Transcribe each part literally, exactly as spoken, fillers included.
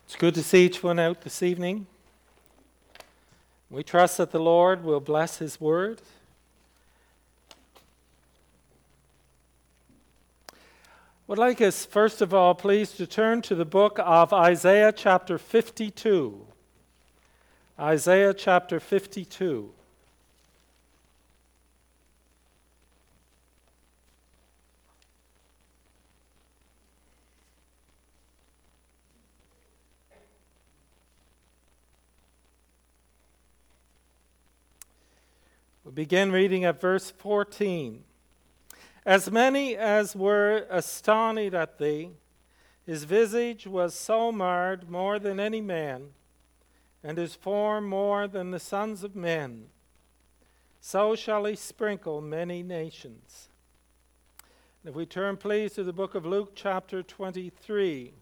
It's good to see each one out this evening. We trust that the Lord will bless His word. I would like us, first of all, please, to turn to the book of Isaiah chapter fifty-two. Isaiah chapter fifty-two. We begin reading at verse fourteen. As many as were astonished at thee, his visage was so marred more than any man, and his form more than the sons of men. So shall he sprinkle many nations. If we turn, please, to the book of Luke, chapter twenty-three.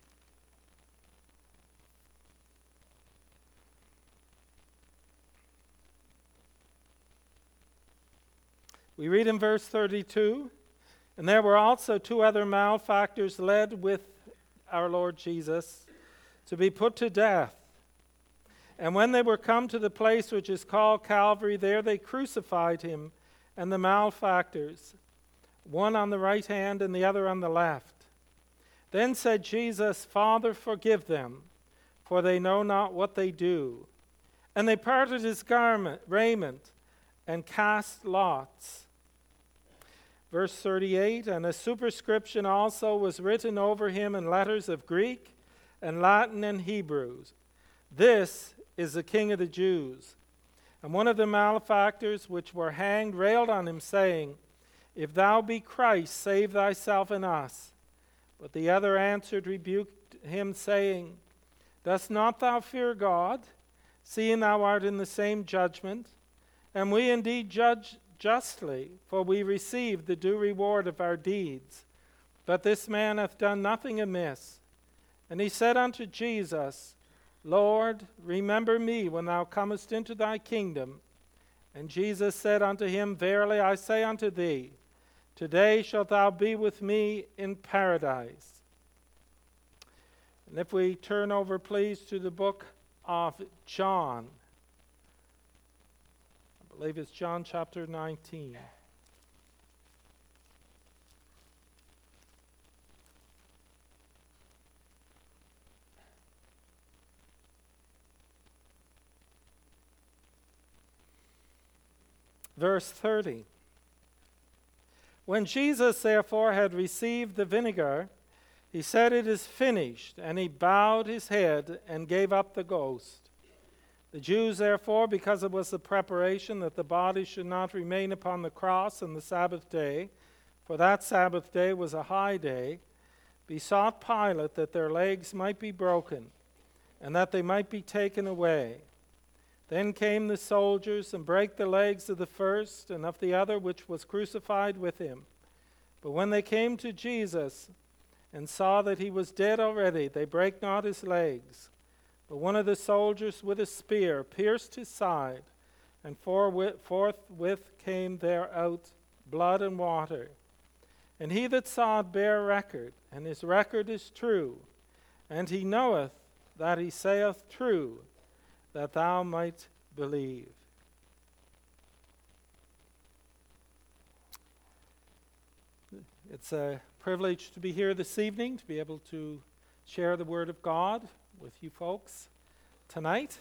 We read in verse thirty-two, and there were also two other malefactors led with our Lord Jesus to be put to death. And when they were come to the place which is called Calvary, there they crucified him and the malefactors, one on the right hand and the other on the left. Then said Jesus, Father, forgive them, for they know not what they do. And they parted his garment, raiment, and cast lots. Verse thirty-eight, and a superscription also was written over him in letters of Greek and Latin and Hebrews. This is the King of the Jews. And one of the malefactors which were hanged railed on him, saying, If thou be Christ, save thyself and us. But the other answered, rebuked him, saying, Dost not thou fear God, seeing thou art in the same judgment? And we indeed judge justly, for we receive the due reward of our deeds. But this man hath done nothing amiss. And he said unto Jesus, Lord, remember me when thou comest into thy kingdom. And Jesus said unto him, Verily I say unto thee, today shalt thou be with me in paradise. And if we turn over, please, to the book of John. I believe it's John chapter nineteen. Verse thirty. When Jesus therefore had received the vinegar, he said, It is finished, and he bowed his head and gave up the ghost. The Jews, therefore, because it was the preparation that the body should not remain upon the cross on the Sabbath day, for that Sabbath day was a high day, besought Pilate that their legs might be broken, and that they might be taken away. Then came the soldiers, and brake the legs of the first and of the other which was crucified with him. But when they came to Jesus, and saw that he was dead already, they brake not his legs. But one of the soldiers with a spear pierced his side, and forthwith came there out blood and water. And he that saw it bare record, and his record is true, and he knoweth that he saith true, that thou might believe. It's a privilege to be here this evening, to be able to share the Word of God with you folks tonight.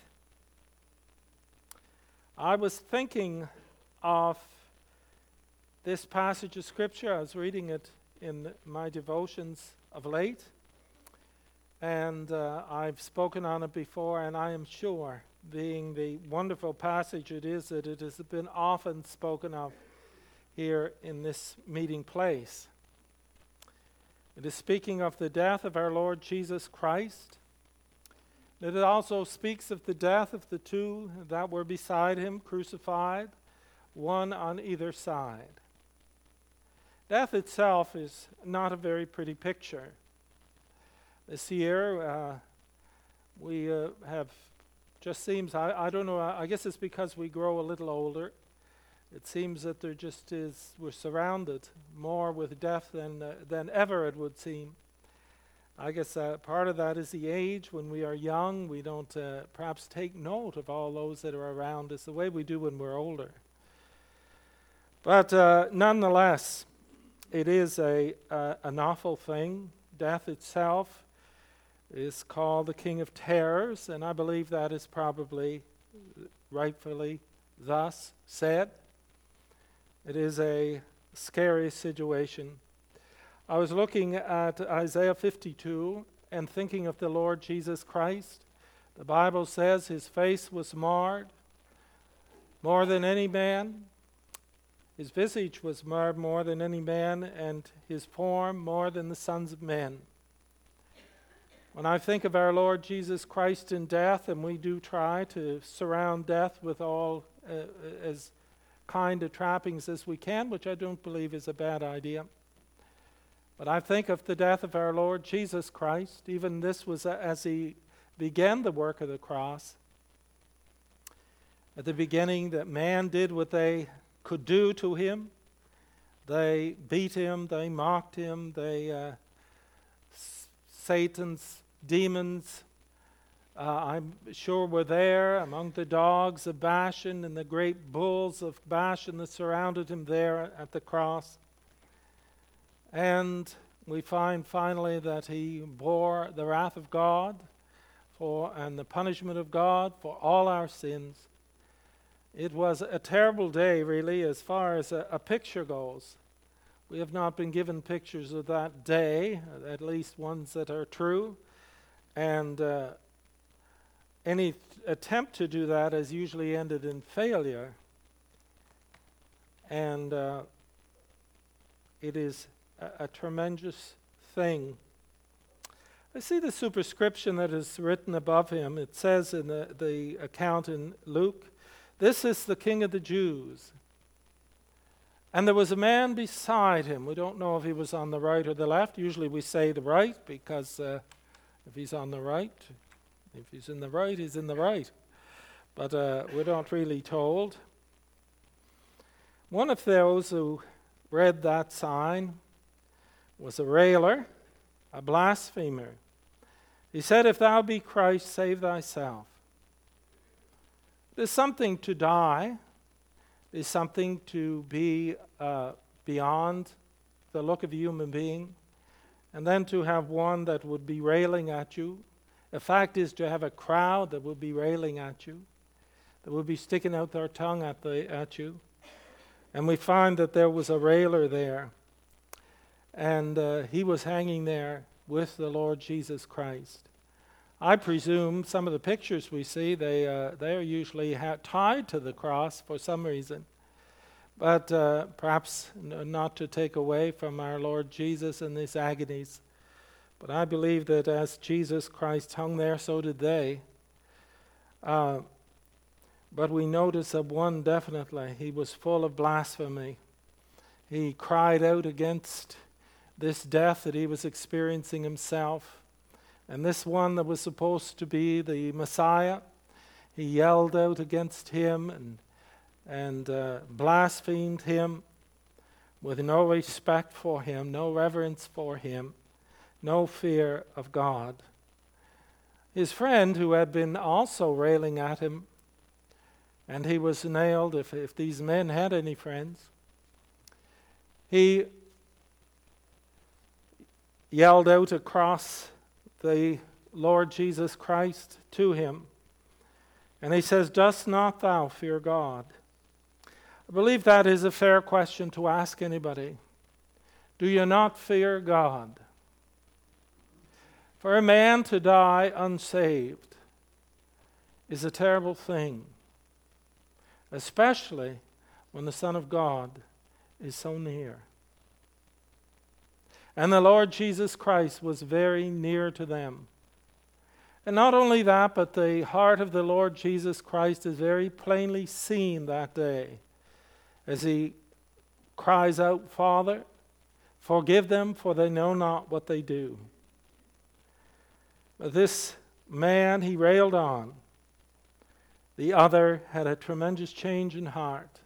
I was thinking of this passage of Scripture. I was reading it in my devotions of late, and uh, I've spoken on it before, and I am sure, being the wonderful passage it is, that it has been often spoken of here in this meeting place. It is speaking of the death of our Lord Jesus Christ. It also speaks of the death of the two that were beside him, crucified, one on either side. Death itself is not a very pretty picture. This year, uh, we uh, have, just seems, I, I don't know, I guess it's because we grow a little older. It seems that there just is, we're surrounded more with death than, uh, than ever, it would seem. I guess uh, part of that is the age. When we are young, we don't uh, perhaps take note of all those that are around us the way we do when we're older. But uh, nonetheless, it is a uh, an awful thing. Death itself is called the King of Terrors, and I believe that is probably rightfully thus said. It is a scary situation. I was looking at Isaiah fifty-two and thinking of the Lord Jesus Christ. The Bible says his face was marred more than any man. His visage was marred more than any man, and his form more than the sons of men. When I think of our Lord Jesus Christ in death, and we do try to surround death with all uh, as kind of trappings as we can, which I don't believe is a bad idea. But I think of the death of our Lord Jesus Christ. Even this was as he began the work of the cross. At the beginning, that man did what they could do to him. They beat him, they mocked him, they uh, s- Satan's demons, uh, I'm sure, were there among the dogs of Bashan and the great bulls of Bashan that surrounded him there at the cross. And we find finally that he bore the wrath of God for and the punishment of God for all our sins. It was a terrible day, really, as far as a, a picture goes. We have not been given pictures of that day, at least ones that are true. And uh, any th- attempt to do that has usually ended in failure. And uh, it is a, a tremendous thing. I see the superscription that is written above him. It says in the, the account in Luke, "This is the King of the Jews." And there was a man beside him. We don't know if he was on the right or the left. Usually we say the right, because uh, if he's on the right, if he's in the right, he's in the right. But uh, we're not really told. One of those who read that sign was a railer, a blasphemer. He said, "If thou be Christ, save thyself." There's something to die. There's something to be uh, beyond the look of a human being. And then to have one that would be railing at you. The fact is to have a crowd that would be railing at you, that would be sticking out their tongue at, the, at you. And we find that there was a railer there. And uh, he was hanging there with the Lord Jesus Christ. I presume some of the pictures we see, they uh, they are usually ha- tied to the cross for some reason. But uh, perhaps n- not to take away from our Lord Jesus and his agonies. But I believe that as Jesus Christ hung there, so did they. Uh, but we notice of one definitely, he was full of blasphemy. He cried out against this death that he was experiencing himself. And this one that was supposed to be the Messiah, he yelled out against him and, and uh, blasphemed him with no respect for him, no reverence for him, no fear of God. His friend, who had been also railing at him, and he was nailed, if, if these men had any friends, he yelled out across the Lord Jesus Christ to him. And he says, "Dost not thou fear God?" I believe that is a fair question to ask anybody. Do you not fear God? For a man to die unsaved is a terrible thing, especially when the Son of God is so near. And the Lord Jesus Christ was very near to them. And not only that, but the heart of the Lord Jesus Christ is very plainly seen that day as he cries out, "Father, forgive them, for they know not what they do." But this man, he railed on. The other had a tremendous change in heart.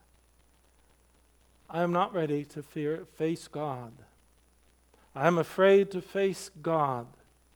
I am not ready to fear, face God. I am afraid to face God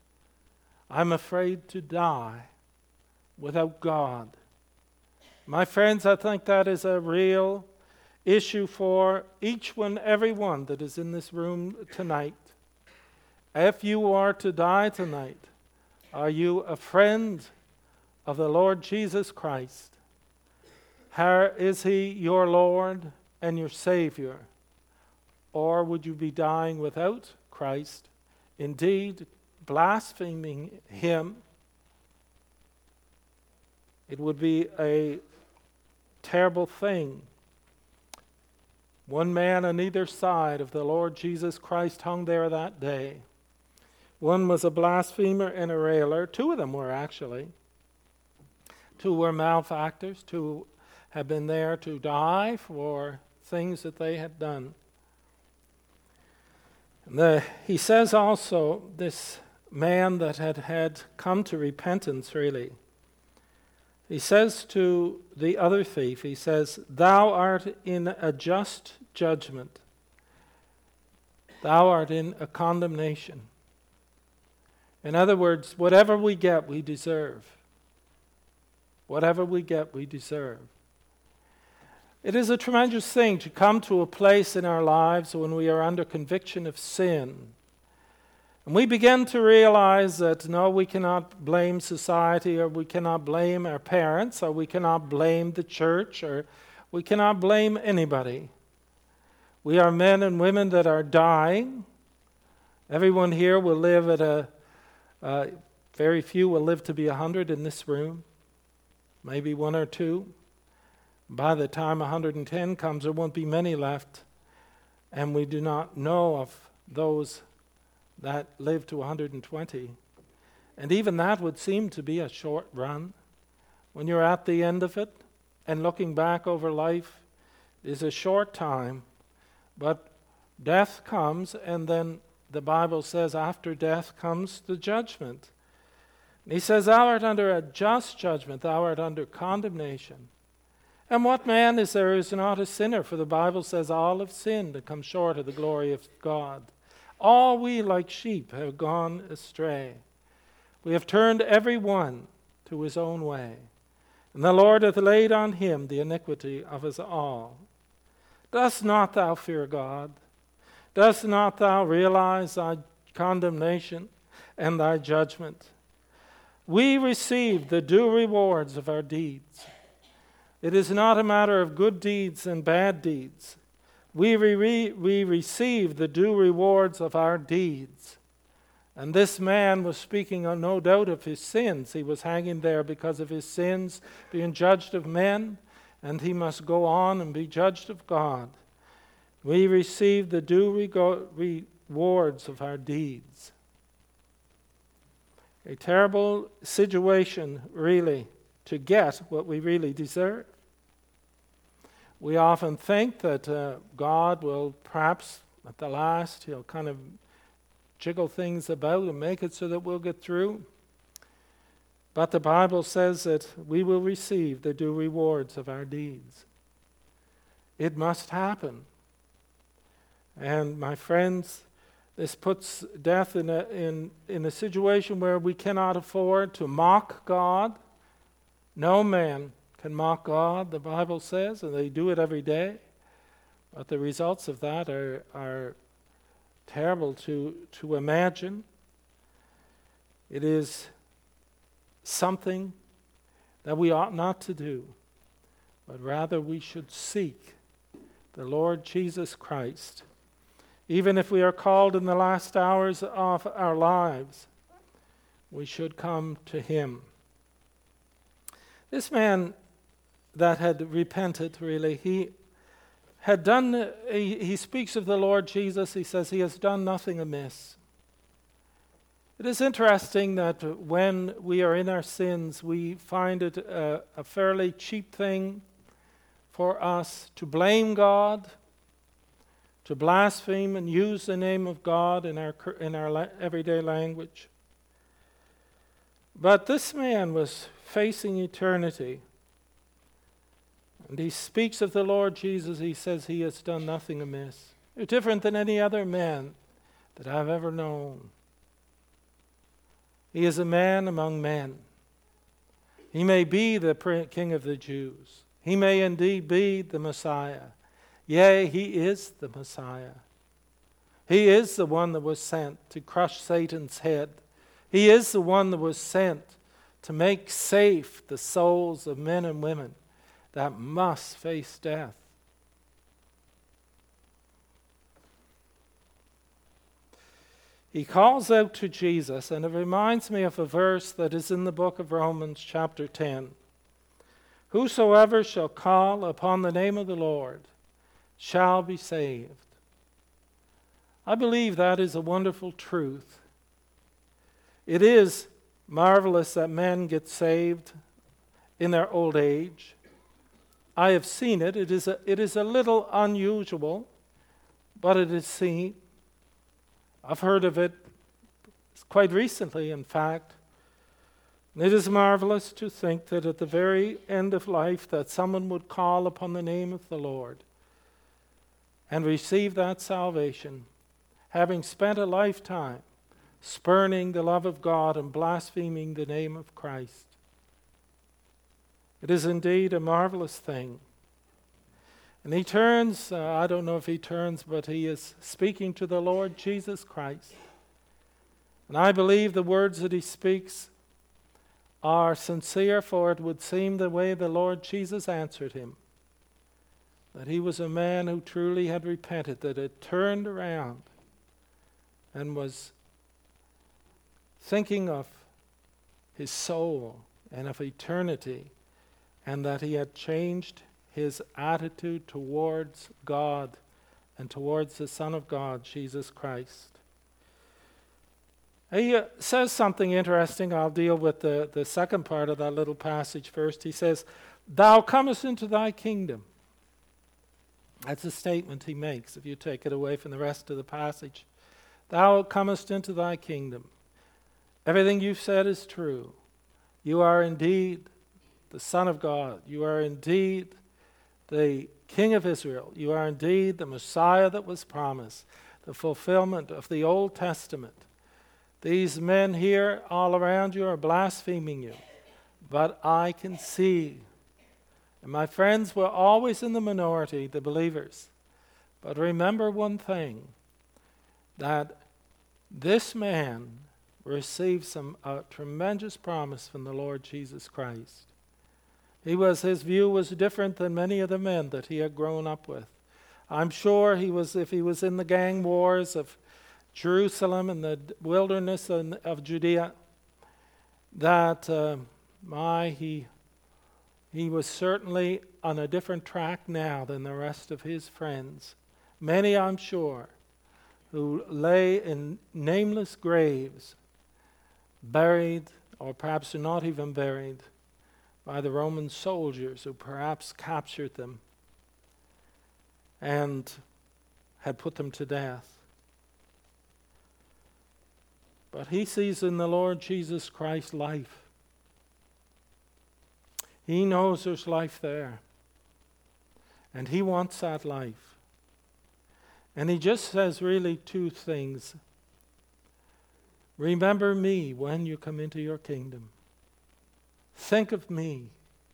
I'm afraid to die without God. My friends, I think that is a real issue for each one, every one that is in this room tonight. If you are to die tonight, are you a friend of the Lord Jesus Christ? How is He your Lord and your Savior? Or would you be dying without Christ, indeed blaspheming Him? It would be a terrible thing. One man on either side of the Lord Jesus Christ hung there that day. One was a blasphemer and a railer. Two of them were actually. Two were malefactors. Two had been there to die for things that they had done. And the, he says also, this man that had, had come to repentance really, he says to the other thief, he says, "Thou art in a just judgment. Thou art in a condemnation." In other words, whatever we get, we deserve. Whatever we get, we deserve. It is a tremendous thing to come to a place in our lives when we are under conviction of sin. And we begin to realize that, no, we cannot blame society, or we cannot blame our parents, or we cannot blame the church, or we cannot blame anybody. We are men and women that are dying. Everyone here will live at a, uh, very few will live to be a hundred in this room, maybe one or two. By the time one hundred ten comes, there won't be many left, and we do not know of those that live to one hundred twenty. And even that would seem to be a short run. When you're at the end of it and looking back over life, it is a short time. But death comes, and then the Bible says after death comes the judgment. And he says, "Thou art under a just judgment, thou art under condemnation." And what man is there who is not a sinner? For the Bible says all have sinned and come short of the glory of God. All we like sheep have gone astray. We have turned every one to his own way. And the Lord hath laid on him the iniquity of us all. Dost not thou fear God? Dost not thou realize thy condemnation and thy judgment? We receive the due rewards of our deeds. It is not a matter of good deeds and bad deeds. We, re- we receive the due rewards of our deeds. And this man was speaking uh, no doubt of his sins. He was hanging there because of his sins, being judged of men, and he must go on and be judged of God. We receive the due rego- rewards of our deeds. A terrible situation, really, to get what we really deserve. We often think that uh, God will perhaps, at the last, He'll kind of jiggle things about and make it so that we'll get through. But the Bible says that we will receive the due rewards of our deeds. It must happen. And my friends, this puts death in a, in, in a situation where we cannot afford to mock God. No man can mock God, the Bible says, and they do it every day. But the results of that are, are terrible to, to imagine. It is something that we ought not to do, but rather we should seek the Lord Jesus Christ. Even if we are called in the last hours of our lives, we should come to Him. This man that had repented, really, he had done, he, he speaks of the Lord Jesus, he says he has done nothing amiss. It is interesting that when we are in our sins, we find it a, a fairly cheap thing for us to blame God, to blaspheme and use the name of God in our in our la- everyday language. But this man was facing eternity. And he speaks of the Lord Jesus. He says he has done nothing amiss. You're different than any other man that I've ever known. He is a man among men. He may be the King of the Jews. He may indeed be the Messiah. Yea, he is the Messiah. He is the one that was sent to crush Satan's head. He is the one that was sent to make safe the souls of men and women that must face death. He calls out to Jesus, and it reminds me of a verse that is in the book of Romans chapter ten. Whosoever shall call upon the name of the Lord shall be saved. I believe that is a wonderful truth. It is marvelous that men get saved in their old age. I have seen it. It is a, it is a little unusual, but it is seen. I've heard of it quite recently, in fact. It is marvelous to think that at the very end of life that someone would call upon the name of the Lord and receive that salvation, having spent a lifetime spurning the love of God and blaspheming the name of Christ. It is indeed a marvelous thing. And he turns, uh, I don't know if he turns, but he is speaking to the Lord Jesus Christ. And I believe the words that he speaks are sincere, for it would seem the way the Lord Jesus answered him, that he was a man who truly had repented, that had turned around and was thinking of his soul and of eternity, and that he had changed his attitude towards God and towards the Son of God, Jesus Christ. He uh, says something interesting. I'll deal with the, the second part of that little passage first. He says, "Thou comest into thy kingdom." That's a statement he makes if you take it away from the rest of the passage. Thou comest into thy kingdom. Everything you've said is true. You are indeed the Son of God. You are indeed the King of Israel. You are indeed the Messiah that was promised, the fulfillment of the Old Testament. These men here all around you are blaspheming you, but I can see. And my friends, we're always in the minority, the believers. But remember one thing, that this man received some a tremendous promise from the Lord Jesus Christ. He was, his view was different than many of the men that he had grown up with. I'm sure he was, if he was in the gang wars of Jerusalem and the wilderness of Judea, that uh, my he he was certainly on a different track now than the rest of his friends. Many, I'm sure, who lay in nameless graves, buried, or perhaps not even buried, by the Roman soldiers who perhaps captured them and had put them to death. But he sees in the Lord Jesus Christ life. He knows there's life there. And he wants that life. And he just says really two things. Remember me when you come into your kingdom. Think of me.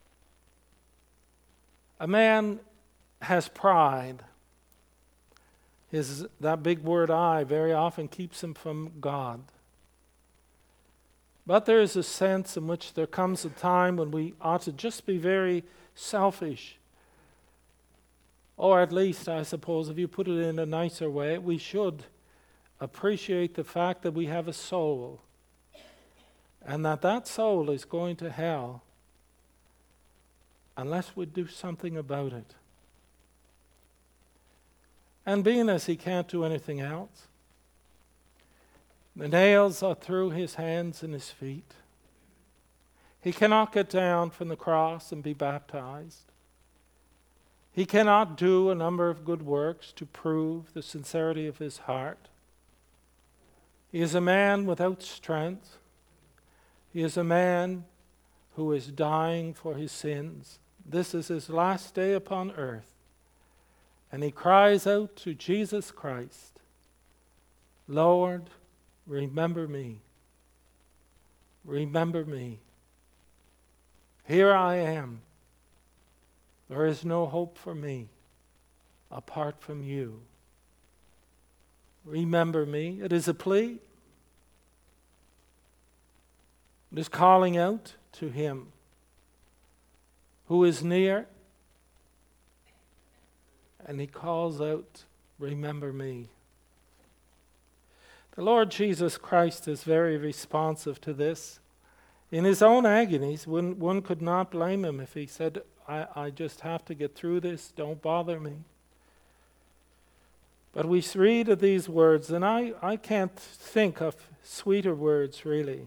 A man has pride. His, that big word I very often keeps him from God. But there is a sense in which there comes a time when we ought to just be very selfish. Or at least, I suppose, if you put it in a nicer way, we should appreciate the fact that we have a soul. And that that soul is going to hell unless we do something about it. And being as he can't do anything else, the nails are through his hands and his feet. He cannot get down from the cross and be baptized. He cannot do a number of good works to prove the sincerity of his heart. He is a man without strength. He is a man who is dying for his sins. This is his last day upon earth. And he cries out to Jesus Christ, Lord, remember me. remember me. Here I am. There is no hope for me apart from you. Remember me. It is a plea. It is calling out to him who is near. And he calls out, remember me. The Lord Jesus Christ is very responsive to this. In his own agonies, one, one could not blame him if he said, I, I just have to get through this, don't bother me. But we read of these words, and I, I can't think of sweeter words, really.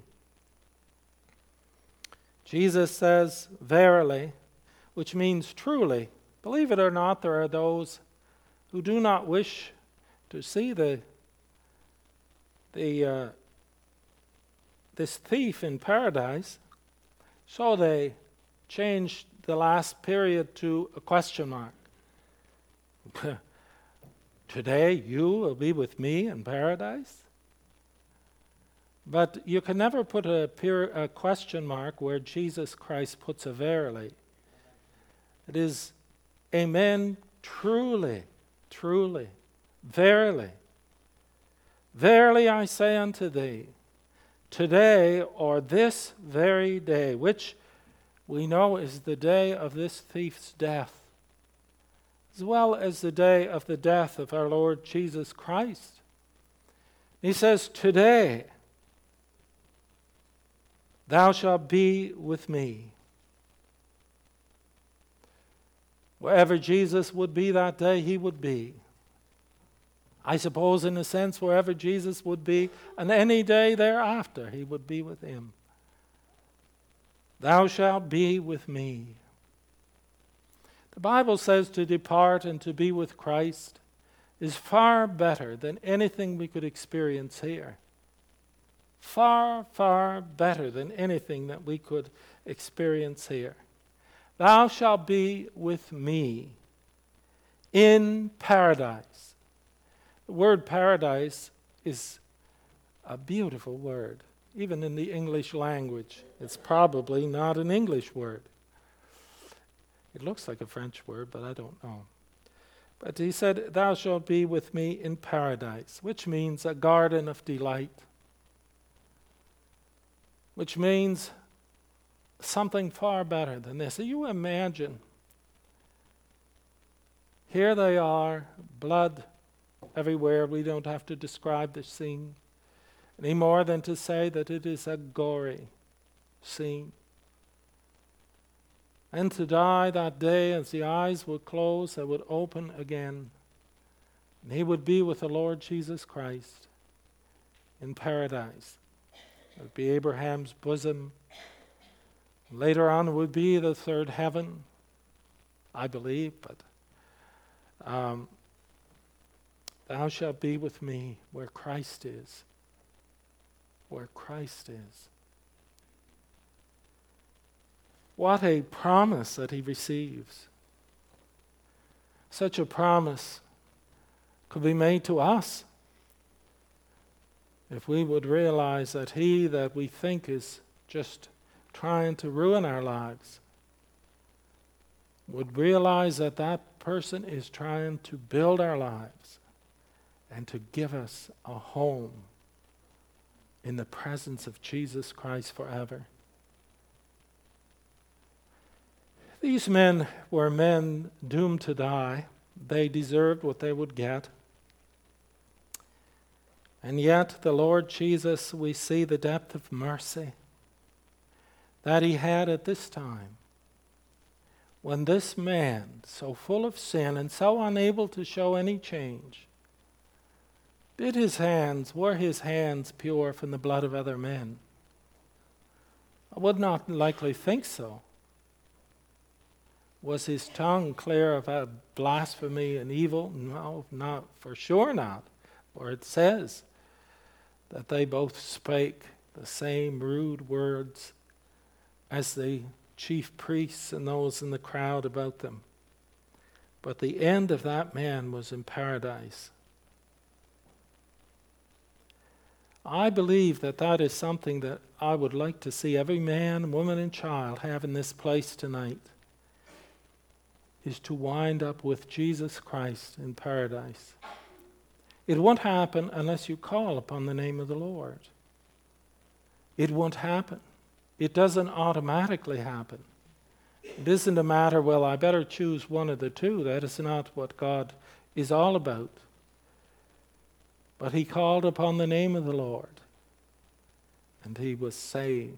Jesus says, verily, which means truly. Believe it or not, there are those who do not wish to see the, the uh, this thief in paradise, so they changed the last period to a question mark. Today you will be with me in paradise? But you can never put a, pure, a question mark where Jesus Christ puts a verily. It is amen, truly, truly, verily. Verily I say unto thee, today or this very day, which we know is the day of this thief's death, as well as the day of the death of our Lord Jesus Christ. He says, today thou shalt be with me. Wherever Jesus would be that day, he would be. I suppose in a sense wherever Jesus would be, and any day thereafter he would be with him. Thou shalt be with me. The Bible says to depart and to be with Christ is far better than anything we could experience here. Far, far better than anything that we could experience here. Thou shalt be with me in paradise. The word paradise is a beautiful word. Even in the English language, it's probably not an English word. It looks like a French word, but I don't know. But he said, thou shalt be with me in paradise, which means a garden of delight, which means something far better than this. So you imagine, here they are, blood everywhere. We don't have to describe the scene any more than to say that it is a gory scene. And to die that day, as the eyes would close, they would open again. And he would be with the Lord Jesus Christ in paradise. It would be Abraham's bosom. Later on it would be the third heaven, I believe, but um, thou shalt be with me where Christ is. Where Christ is. What a promise that he receives. Such a promise could be made to us if we would realize that he that we think is just trying to ruin our lives would realize that that person is trying to build our lives and to give us a home in the presence of Jesus Christ forever. These men were men doomed to die. They deserved what they would get. And yet the Lord Jesus, we see the depth of mercy that he had at this time, when this man, so full of sin and so unable to show any change, did his hands, were his hands pure from the blood of other men? I would not likely think so. Was his tongue clear of blasphemy and evil? No, not for sure not. For it says that they both spake the same rude words as the chief priests and those in the crowd about them. But the end of that man was in paradise. I believe that that is something that I would like to see every man, woman, and child have in this place tonight, is to wind up with Jesus Christ in paradise. It won't happen unless you call upon the name of the Lord. It won't happen. It doesn't automatically happen. It isn't a matter, well, I better choose one of the two. That is not what God is all about. But he called upon the name of the Lord, and he was saved.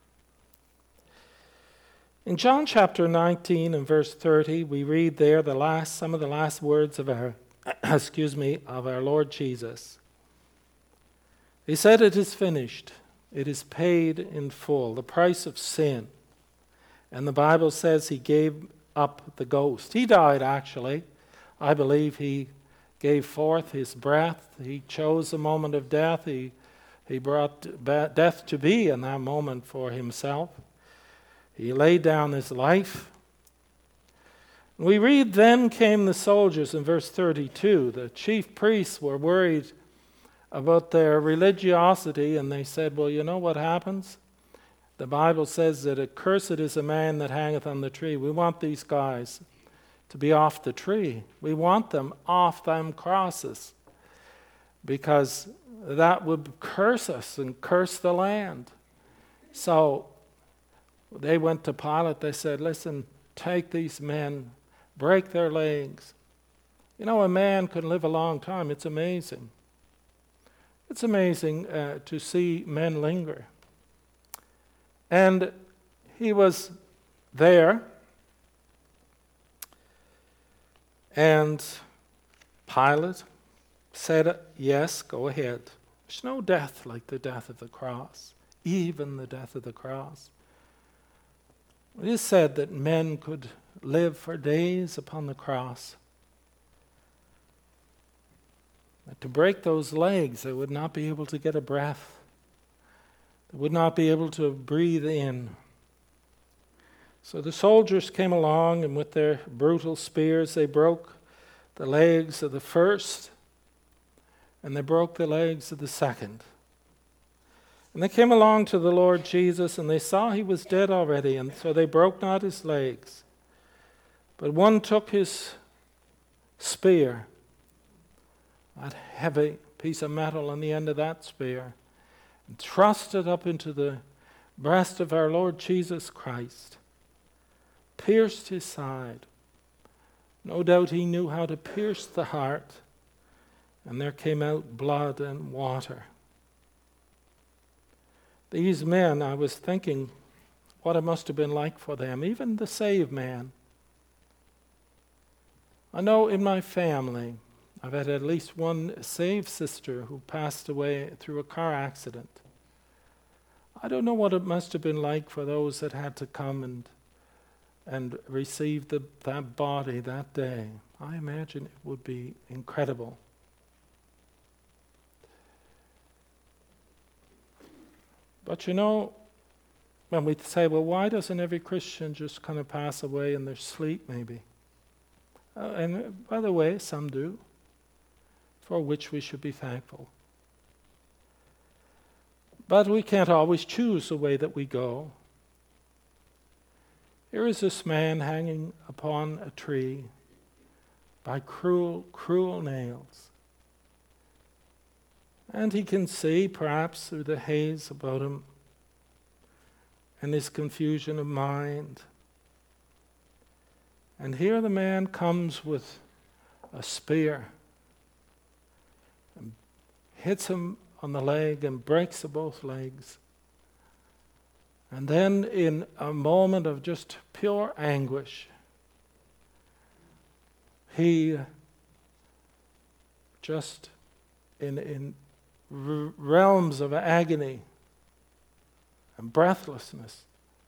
In John chapter nineteen and verse thirty, we read there the last, some of the last words of our, excuse me, of our Lord Jesus. He said, "It is finished. It is paid in full, the price of sin." And the Bible says he gave up the ghost. He died, actually. I believe he gave forth his breath. He chose a moment of death. He, he brought death to be in that moment for himself. He laid down his life. We read, then came the soldiers in verse thirty-two. The chief priests were worried about their religiosity, and they said, well, you know what happens? The Bible says that accursed is a man that hangeth on the tree. We want these guys to be off the tree. We want them off them crosses, because that would curse us and curse the land. So they went to Pilate. They said, listen, take these men, break their legs. You know, a man can live a long time. It's amazing. It's amazing uh, to see men linger. And he was there, and Pilate said, yes, go ahead. There's no death like the death of the cross, even the death of the cross. It is said that men could live for days upon the cross. But to break those legs, they would not be able to get a breath. They would not be able to breathe in. So the soldiers came along, and with their brutal spears, they broke the legs of the first, and they broke the legs of the second. And they came along to the Lord Jesus, and they saw he was dead already, and so they broke not his legs. But one took his spear, that heavy piece of metal on the end of that spear, and thrust it up into the breast of our Lord Jesus Christ, pierced his side. No doubt he knew how to pierce the heart, and there came out blood and water. These men, I was thinking what it must have been like for them, even the saved man. I know in my family, I've had at least one saved sister who passed away through a car accident. I don't know what it must have been like for those that had to come and and receive the, that body that day. I imagine it would be incredible. But you know, when we say, well, why doesn't every Christian just kind of pass away in their sleep maybe? Uh, and by the way, some do, for which we should be thankful. But we can't always choose the way that we go. Here is this man hanging upon a tree by cruel, cruel nails. And he can see, perhaps through the haze about him and his confusion of mind. And here the man comes with a spear and hits him on the leg and breaks both legs. And then in a moment of just pure anguish, he just in, in r- realms of agony and breathlessness,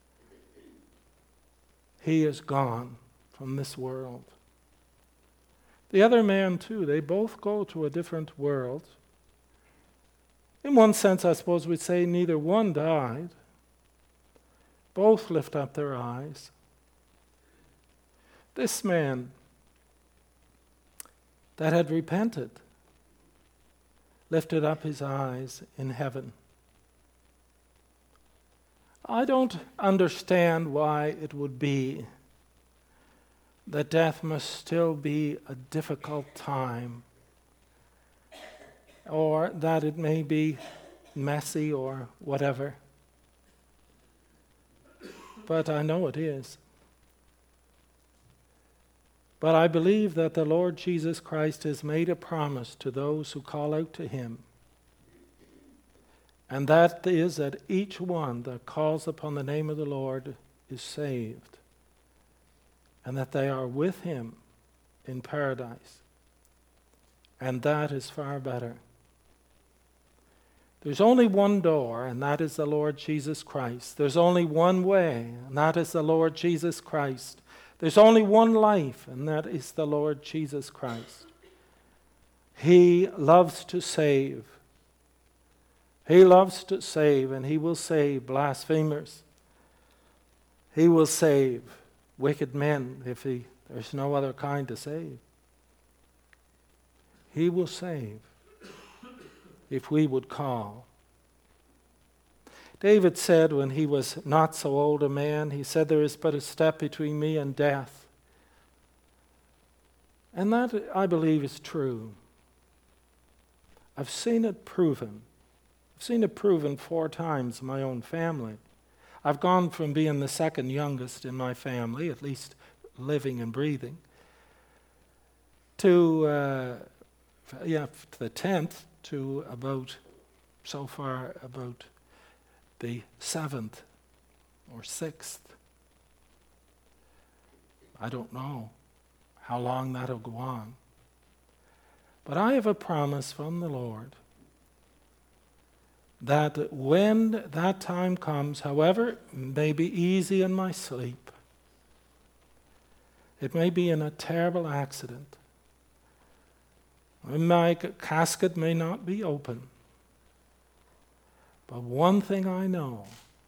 he is gone from this world. The other man too, they both go to a different world. In one sense, I suppose we'd say neither one died. Both lift up their eyes. This man that had repented lifted up his eyes in heaven. I don't understand why it would be that death must still be a difficult time, or that it may be messy or whatever. But I know it is. But I believe that the Lord Jesus Christ has made a promise to those who call out to him. And that is that each one that calls upon the name of the Lord is saved. And that they are with him in paradise. And that is far better. There's only one door, and that is the Lord Jesus Christ. There's only one way, and that is the Lord Jesus Christ. There's only one life, and that is the Lord Jesus Christ. He loves to save. He loves to save, and he will save blasphemers. He will save wicked men if he, there's no other kind to save. He will save if we would call. David said when he was not so old a man, he said, "There is but a step between me and death." And that, I believe, is true. I've seen it proven. I've seen it proven four times in my own family. I've gone from being the second youngest in my family, at least living and breathing, to uh, yeah, to the tenth, to about, so far, about the seventh or sixth. I don't know how long that'll go on. But I have a promise from the Lord that when that time comes, however it may be easy in my sleep, it may be in a terrible accident, my casket may not be open, but one thing I know,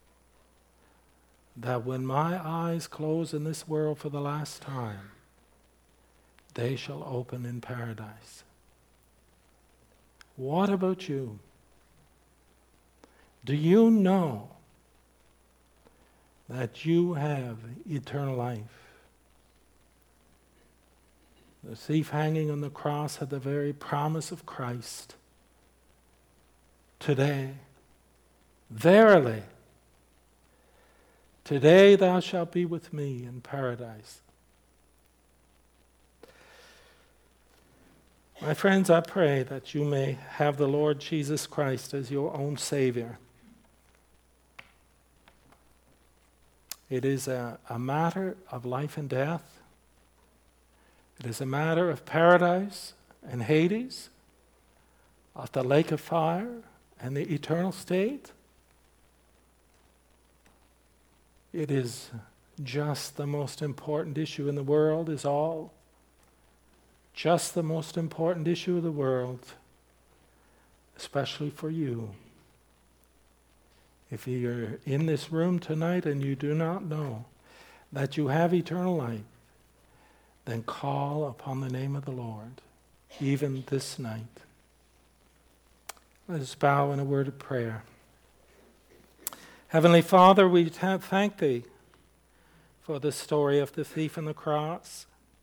that when my eyes close in this world for the last time, they shall open in paradise. What about you? Do you know that you have eternal life? The thief hanging on the cross had the very promise of Christ. Today, verily, today thou shalt be with me in paradise. My friends, I pray that you may have the Lord Jesus Christ as your own Savior. It is a, a matter of life and death. It is a matter of paradise and Hades, of the lake of fire and the eternal state. It is just the most important issue in the world, is all. Just the most important issue of the world, especially for you. If you're in this room tonight and you do not know that you have eternal life, then call upon the name of the Lord, even this night. Let us bow in a word of prayer. Heavenly Father, we thank Thee for the story of the thief on the cross.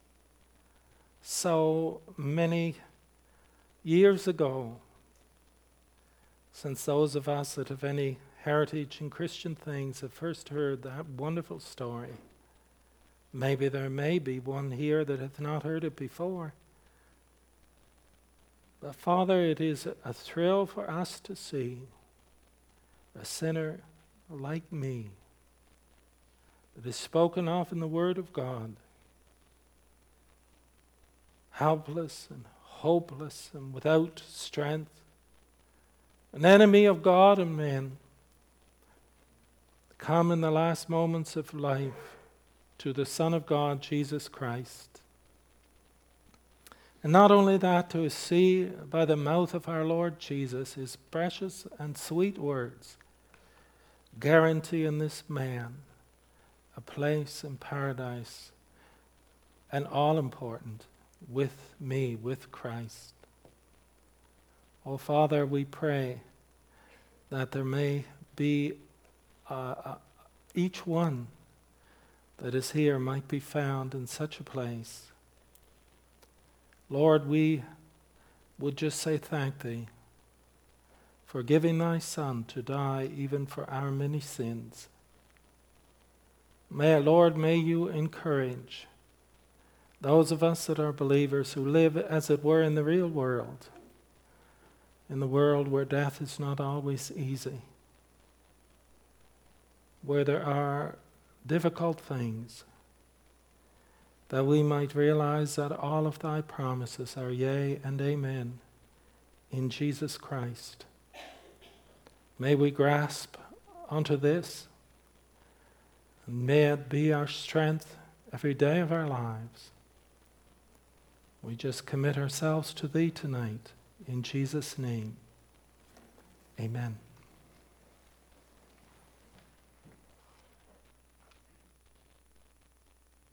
So many years ago, since those of us that have any heritage in Christian things have first heard that wonderful story. Maybe there may be one here that hath not heard it before. But Father, it is a thrill for us to see a sinner like me that is spoken of in the Word of God, helpless and hopeless and without strength, an enemy of God and men, come in the last moments of life to the Son of God, Jesus Christ. And not only that, to see by the mouth of our Lord Jesus his precious and sweet words, guaranteeing this man a place in paradise, and all important, with me, with Christ. Oh, Father, we pray that there may be uh, uh, each one that is here might be found in such a place. Lord, we would just say thank Thee for giving Thy Son to die even for our many sins. May, Lord, may You encourage those of us that are believers who live, as it were, in the real world, in the world where death is not always easy, where there are difficult things, that we might realize that all of Thy promises are yea and amen in Jesus Christ. May we grasp onto this, and may it be our strength every day of our lives. We just commit ourselves to Thee tonight, in Jesus' name. Amen.